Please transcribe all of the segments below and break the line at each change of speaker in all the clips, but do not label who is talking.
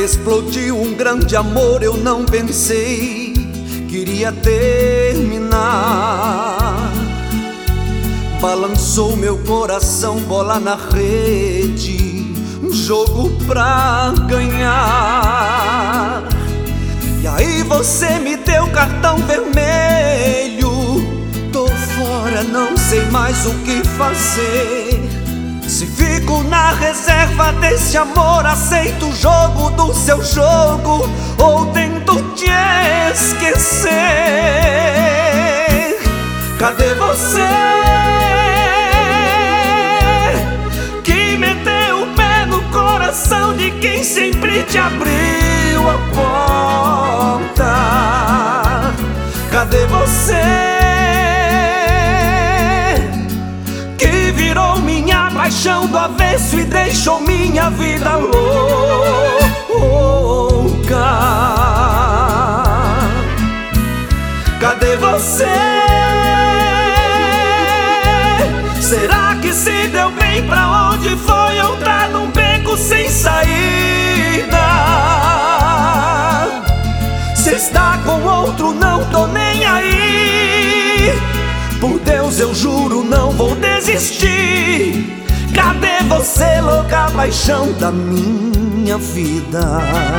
explodiu um grande amor, eu não pensei que iria terminar. Balançou meu coração, bola na rede, um jogo pra ganhar. E aí você me deu cartão vermelho. Tô fora, não sei mais o que fazer. Se fico na reserva desse amor, aceito o jogo do seu jogo, ou tento te esquecer. Cadê você que meteu o pé no coração de quem sempre te abriu a porta? Cadê você que virou minha paixão do avesso e deixou minha vida louca? Cadê você? Será que se deu bem? Pra onde foi? Ou tá num beco sem saída? Se está com outro, não tô nem aí. Por Deus eu juro, não vou desistir. Cadê você, louca paixão da minha vida?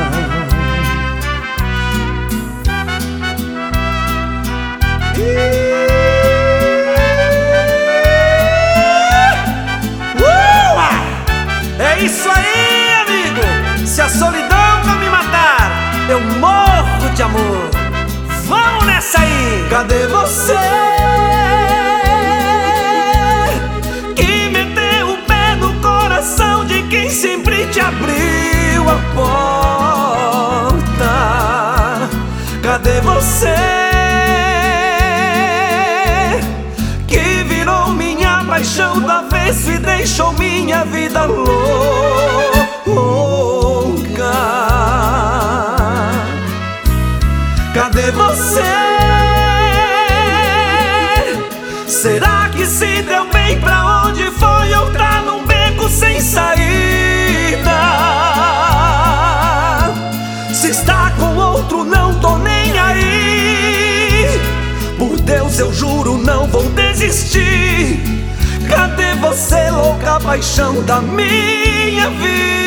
É isso aí, amigo! Se a solidão não me matar, eu morro de amor. Vamos nessa aí!
Cadê você
que meteu o pé no coração de quem sempre te abriu a porta?
Cadê você que virou minha paixão do avesso e deixou minha vida louca? Cadê você? Será que se deu bem? Pra onde foi? Ou tá num beco sem saída? Se está com outro, não tô nem aí. Por Deus eu juro, não vou desistir. Cadê você, louca paixão da minha vida?